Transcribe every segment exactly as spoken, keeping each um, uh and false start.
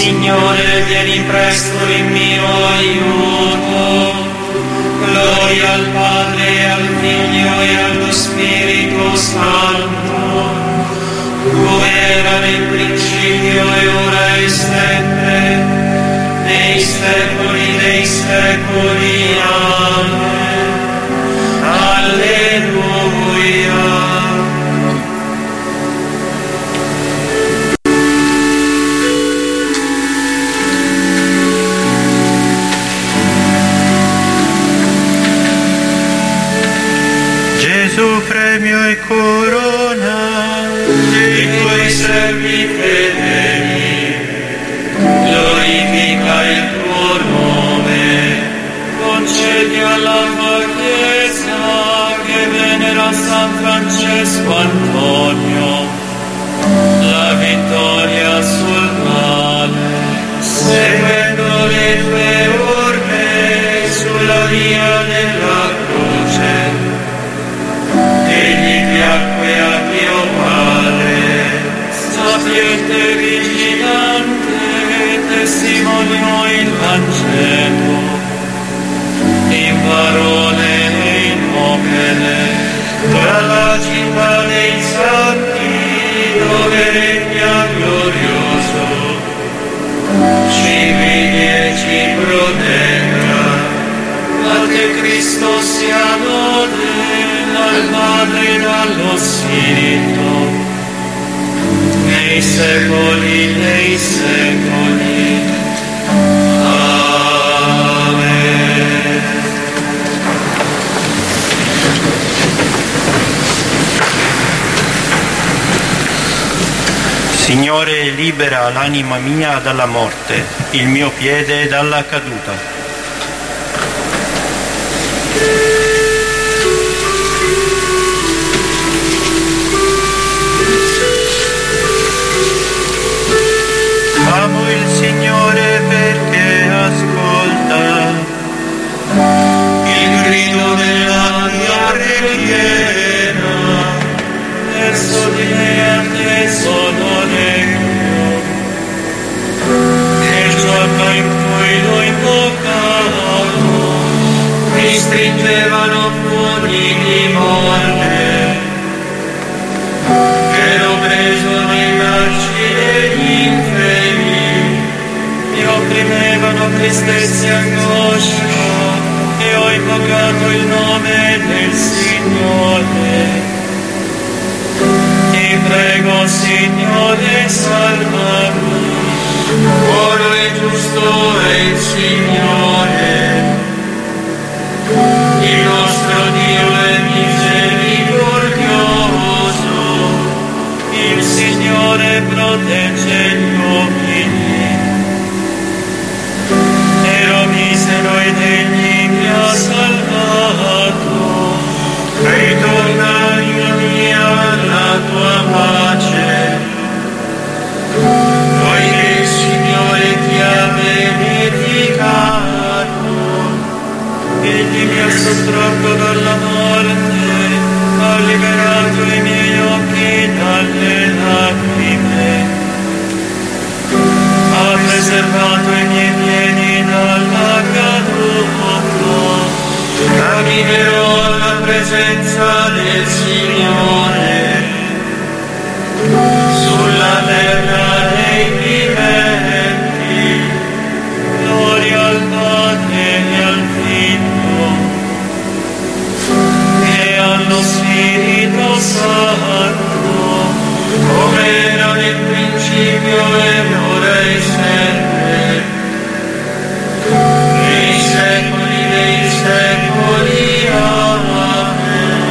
Signore, vieni presto in mio aiuto. Gloria al Padre, al Figlio e allo Spirito Santo, come era nel principio e ora e sempre, nei secoli dei secoli. Amen. Alleluia. Gesù, premio e corona dei tuoi servi fedeli, glorifica il tuo nome. Concedi alla tua Chiesa, che venera San Francesco Antonio, la vittoria sul male, seguendo le tue orme sulla via della croce. Egli piacque a Dio Padre, sapiente vigilante, testimonio il Vangelo, in parole e in opere, dalla città dei santi, dove regna glorioso, ci guidi e ci protegga. A te Cristo sia lode, dal Padre e dallo Spirito, nei secoli dei secoli. Amen. Signore, libera l'anima mia dalla morte, il mio piede dalla caduta. Amo il Signore perché ascolta il grido della mia preghiera, verso di me a te sono regno. Nel giorno in cui lo invocavo, mi stringevano pugni di morte. Ero preso nei bracci degli inferi, mi opprimevano tristezza e angoscia, e ho invocato il nome del Signore. Ti prego, Signore, salvami. Buono e giusto è il Signore, il nostro Dio è misericordioso, il Signore protegge gli uomini. Ero misero ed egli mi ha salvato. Ritorna, anima mia, alla tua pace, poiché il Signore ti ha beneficato. Egli mi ha sottratto dalla morte, ha liberato i miei occhi dalle lacrime, ha preservato i miei piedi dalla caduta. Camminerò alla presenza del Signore, sulla terra dei viventi. Gloria al Padre e al Figlio e allo Spirito Santo, come era nel principio e ora e sempre, nei secoli dei secoli. Amen.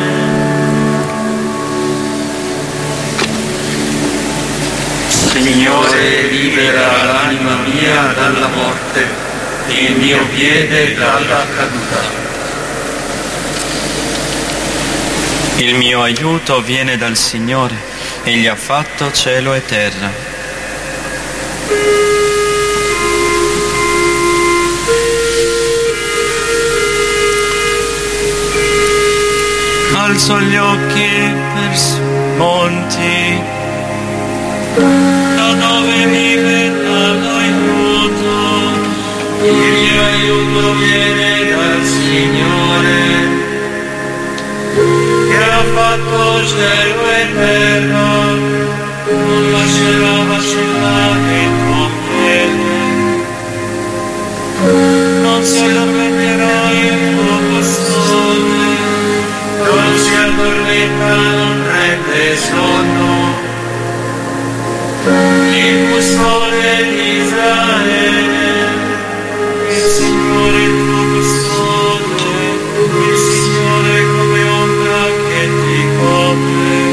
Signore, libera l'anima mia dalla morte e il mio piede dalla caduta. Il mio aiuto viene dal Signore, egli ha fatto cielo e terra. Alzo gli occhi verso i monti, da dove mi verrà l'aiuto. aiuto viene dal Signore, che ha fatto cielo e terra, non lascerà vacillare il tuo piede, non si addormenterà il tuo custode, non si addormenta, non prende sonno, il custode di Israele, il Signore il tuo custode, il Signore come ombra che ti copre,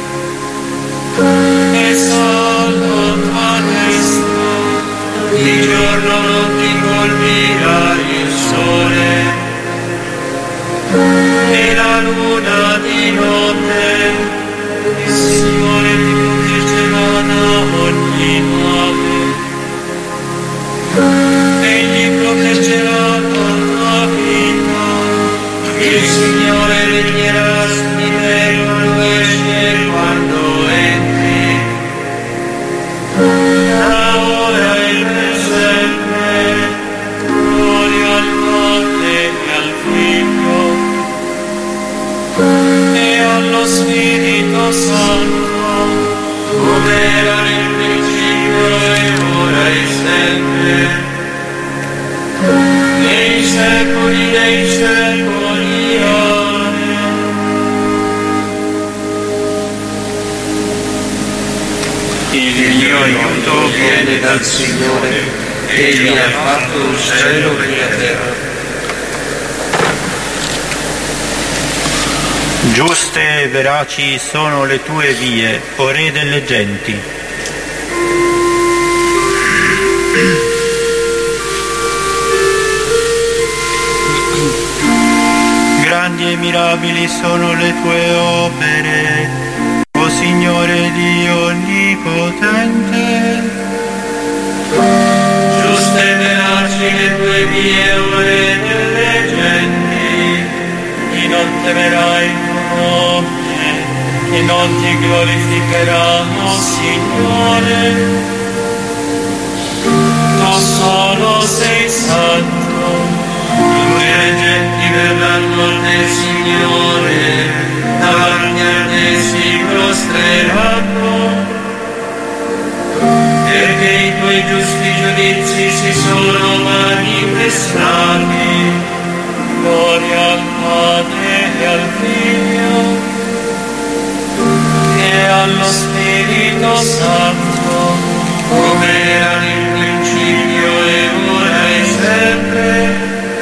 e salva a tua destra, di giorno non ti colpirà il sole, e la luna di notte, il Signore ti proteggerà da ogni male, egli proteggerà la tua vita, il Signore regnerà su di te quando esci quando entri, da ora e per sempre, gloria al Padre e al Figlio e allo Spirito Santo, come era nel principio e ora e sempre, nei secoli dei secoli. Amen. Il mio aiuto viene dal Signore, egli ha fatto il cielo e la terra. Giuste e veraci sono le tue vie, o Re delle genti. Grandi e mirabili sono le tue opere, o Signore Dio Onnipotente. Giuste e veraci le tue vie, o Re delle genti, chi non temerà il tuo nome, e non ti glorificheranno, Signore. Tu solo sei santo, tutte le genti verranno nel Signore, davanti a te si prostreranno, perché i tuoi giusti giudizi si sono manifestati. Gloria al Padre e al Figlio e allo Spirito Santo, come era nel principio e ora e sempre,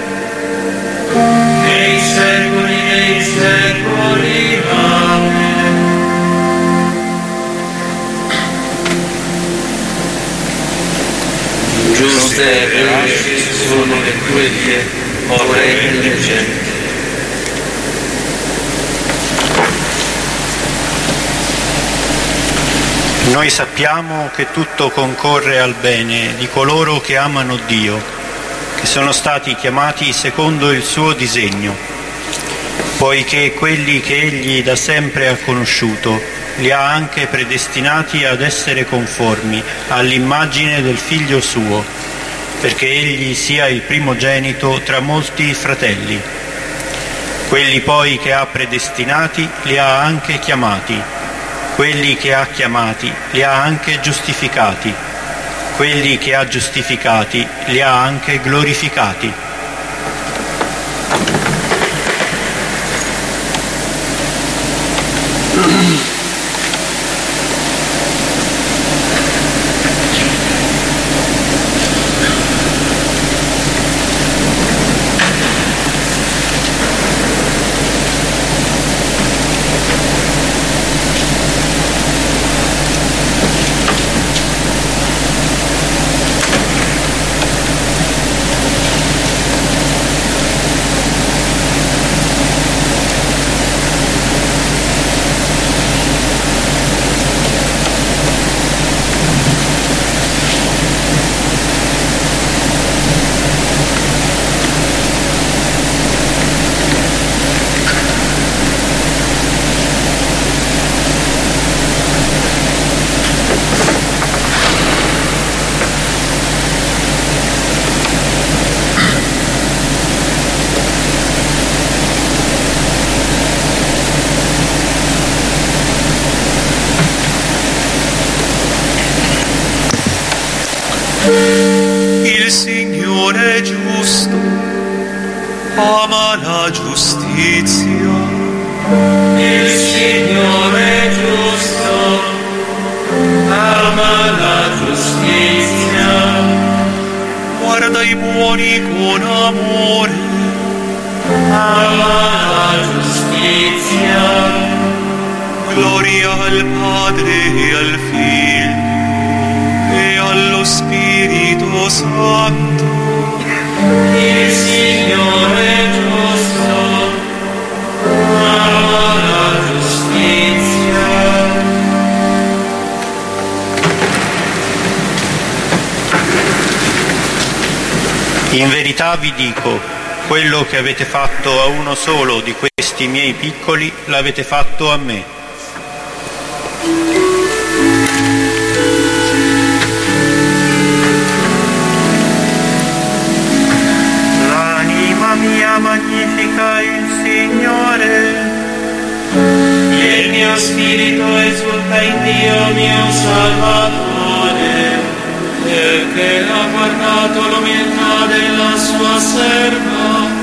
nei secoli dei secoli. Amen. Giuste e veraci sono le tue vie, o Re delle genti. Noi sappiamo che tutto concorre al bene di coloro che amano Dio, che sono stati chiamati secondo il suo disegno, poiché quelli che Egli da sempre ha conosciuto li ha anche predestinati ad essere conformi all'immagine del Figlio suo, perché Egli sia il primogenito tra molti fratelli. Quelli poi che ha predestinati li ha anche chiamati, quelli che ha chiamati li ha anche giustificati, quelli che ha giustificati li ha anche glorificati. Il Signore è giusto, ama la giustizia. Il Signore è giusto, ama la giustizia. Guarda i buoni con amore, ama la giustizia. Gloria al Padre e al Figlio e allo Spirito Santo. Il Signore è giusto, ama la giustizia. In verità vi dico, quello che avete fatto a uno solo di questi miei piccoli, l'avete fatto a me. L'anima mia magnifica il Signore, Il mio spirito esulta in Dio mio Salvatore, perché ha guardato l'umiltà della sua serva.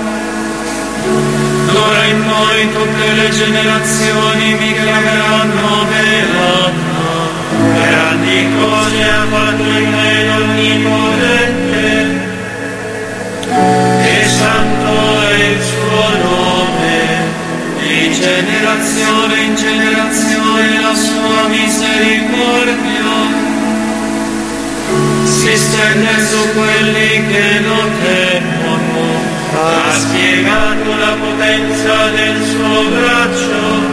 D'ora in poi tutte le generazioni mi chiameranno beata. Grandi cose ha fatto in me l'Onnipotente, e santo è il suo nome. Di generazione in generazione la sua misericordia si stende su quelli che lo temono. Ha spiegato la potenza del suo braccio,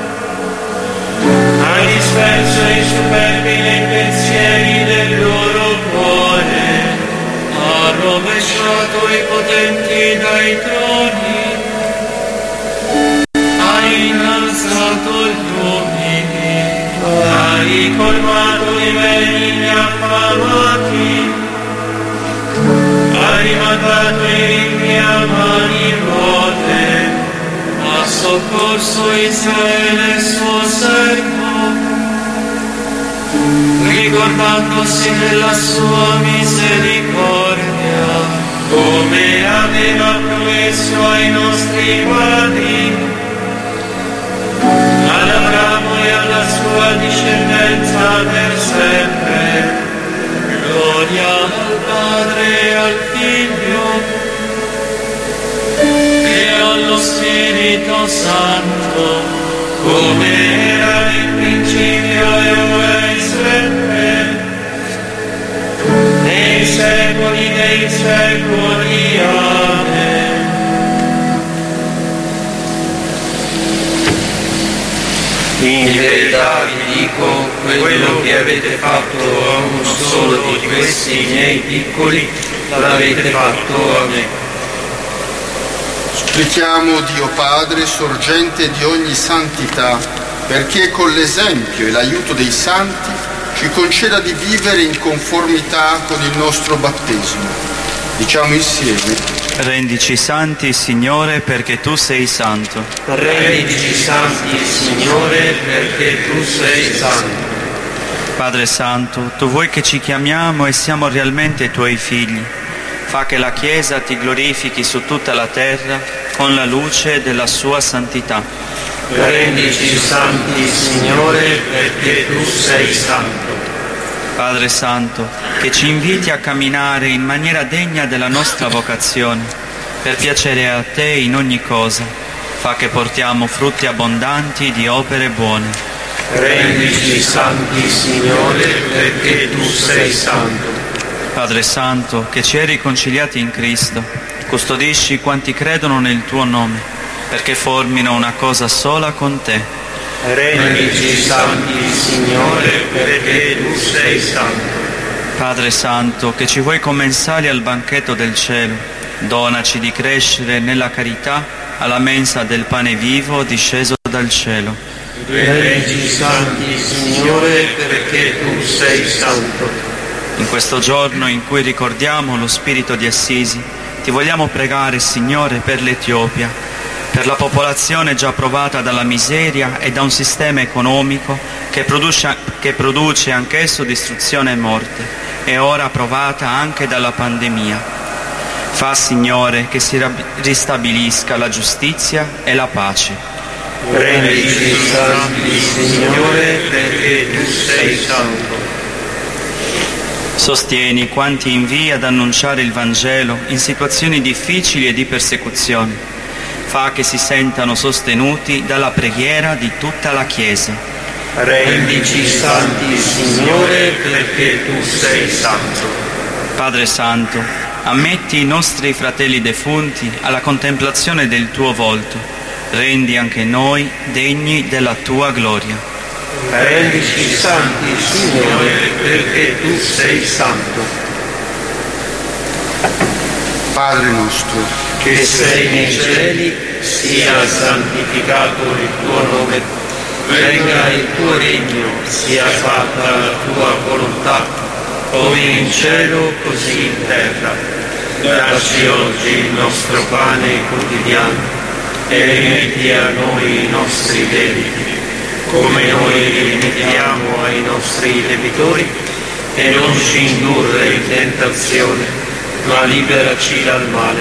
ha disperso i superbi nei pensieri del loro cuore, ha rovesciato i potenti dai troni, ha innalzato gli umili, ha ricolmato i veri affamati, ha rimandato i ricchi a mani vuote, ha soccorso Israele suo servo, ricordandosi della sua misericordia, come aveva promesso ai nostri padri, ad Abramo e alla sua discendenza per sempre. Gloria al Padre e al Figlio e allo Spirito Santo, come era nel principio e ora e sempre, nei secoli dei secoli. Amen. In verità vi dico, quello che avete fatto a uno solo di questi miei piccoli, l'avete fatto a me. Supplichiamo Dio Padre, sorgente di ogni santità, perché con l'esempio e l'aiuto dei santi ci conceda di vivere in conformità con il nostro battesimo. Diciamo insieme: Rendici santi, Signore, perché Tu sei santo. Rendici santi, Signore, perché Tu sei santo. Padre Santo, Tu vuoi che ci chiamiamo e siamo realmente Tuoi figli. Fa che la Chiesa Ti glorifichi su tutta la terra con la luce della Sua santità. Rendici santi, Signore, perché Tu sei santo. Padre Santo, che ci inviti a camminare in maniera degna della nostra vocazione, per piacere a Te in ogni cosa, fa che portiamo frutti abbondanti di opere buone. Rendici santi, Signore, perché Tu sei santo. Padre Santo, che ci hai riconciliati in Cristo, custodisci quanti credono nel Tuo nome, perché formino una cosa sola con Te. Rendici santi, Signore, perché Tu sei santo. Padre Santo, che ci vuoi commensali al banchetto del cielo, donaci di crescere nella carità alla mensa del pane vivo disceso dal cielo. Rendici santi, Signore, perché Tu sei santo. In questo giorno in cui ricordiamo lo spirito di Assisi, Ti vogliamo pregare, Signore, per l'Etiopia, per la popolazione già provata dalla miseria e da un sistema economico che produce, che produce anch'esso distruzione e morte, e ora provata anche dalla pandemia. Fa, Signore, che si ristabilisca la giustizia e la pace. Rendici santi, Signore, perché Tu sei santo. Sostieni quanti invii ad annunciare il Vangelo in situazioni difficili e di persecuzione. Fa che si sentano sostenuti dalla preghiera di tutta la Chiesa. Rendici santi, Signore, perché Tu sei santo. Padre Santo, ammetti i nostri fratelli defunti alla contemplazione del Tuo volto. Rendi anche noi degni della Tua gloria. Rendici santi, Signore, perché Tu sei santo. Padre nostro, che sei nei cieli, sia santificato il Tuo nome. Venga il Tuo regno, sia fatta la Tua volontà, come in cielo così in terra. Dacci oggi il nostro pane quotidiano e rimetti a noi i nostri debiti, come noi rimettiamo ai nostri debitori, e non ci indurre in tentazione, ma liberaci dal male.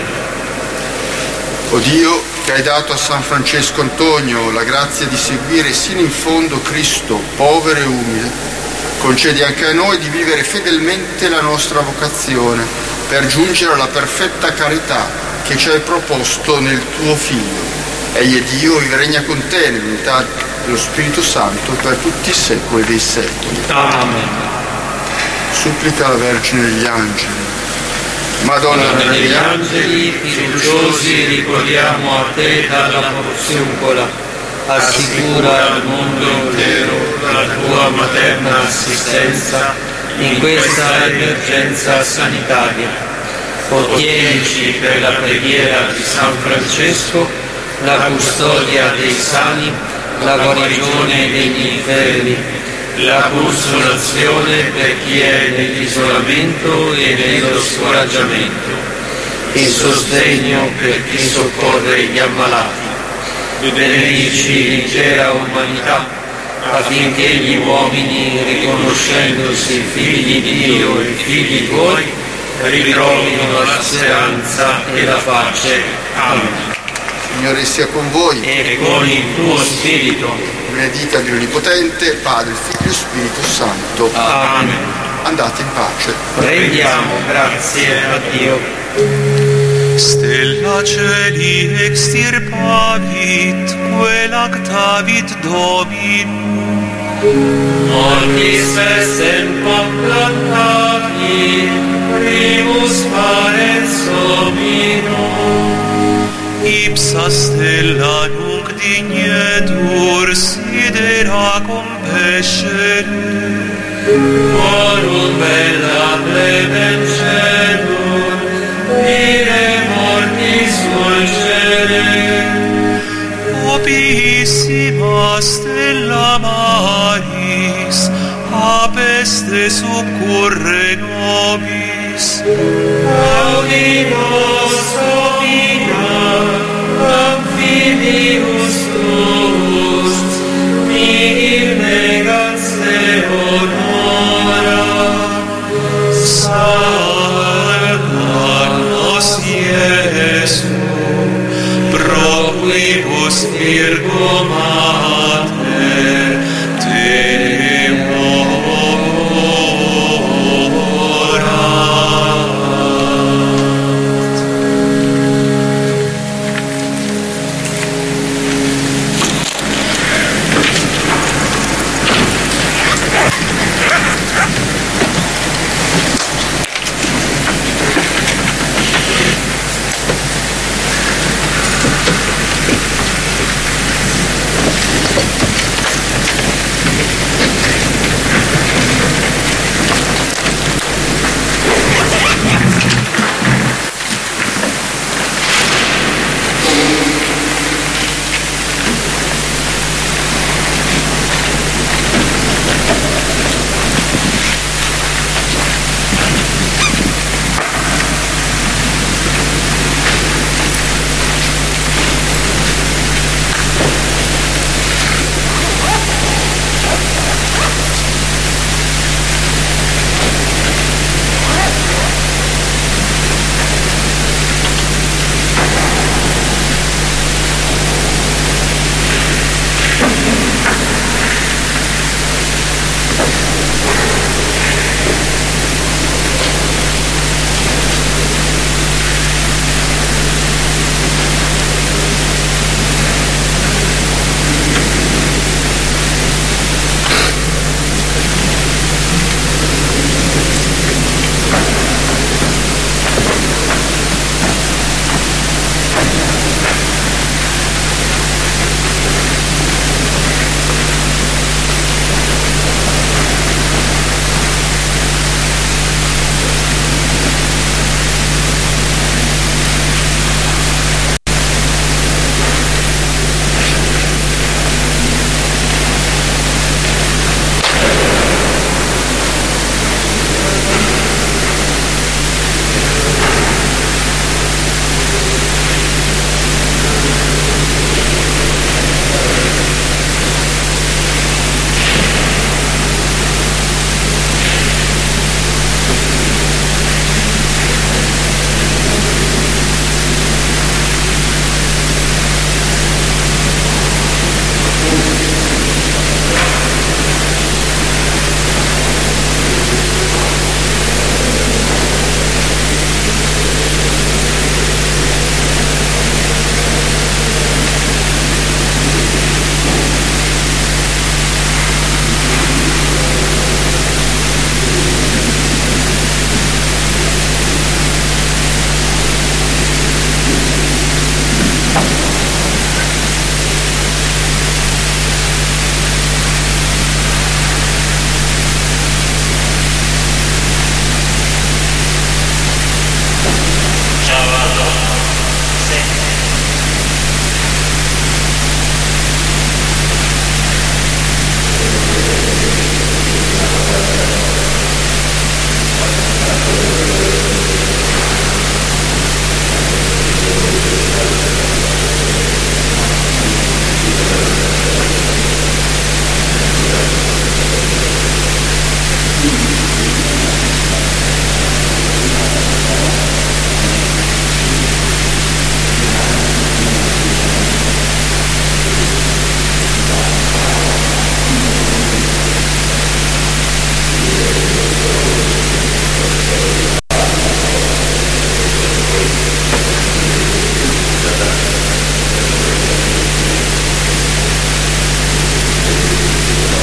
o Dio, che hai dato a San Francesco Antonio la grazia di seguire sino in fondo Cristo, povero e umile, concedi anche a noi di vivere fedelmente la nostra vocazione per giungere alla perfetta carità che ci hai proposto nel Tuo Figlio. Egli è Dio e regna con te nell'unità dello Spirito Santo per tutti i secoli dei secoli. Amen. Supplica la Vergine degli Angeli. Madonna degli angeli, fiduciosi ricordiamo a Te dalla porziuncola, assicura al mondo intero la Tua materna assistenza in questa emergenza sanitaria. Ottienici per la preghiera di San Francesco la custodia dei sani, la guarigione degli infermi, la consolazione per chi è nell'isolamento e nello scoraggiamento, il sostegno per chi soccorre gli ammalati. Benedici l'intera umanità, affinché gli uomini, riconoscendosi figli di Dio e figli Tuoi, ritrovino la speranza e la pace. Amen. Signore sia con voi e con il Tuo Spirito. Benedita Dio Onnipotente, Padre, Figlio e Spirito Santo. Amen. Andate in pace. Rendiamo grazie a Dio. Stella celi extirpavit, quel actavit Dominum. Mortis essent complantati, primus parens Dominum. Ipsa stella nunc dignetur sidera compescere. Morum bella plebem celum, ire mortis fulgere. Opissima stella maris, a peste succurre nobis. Audi nos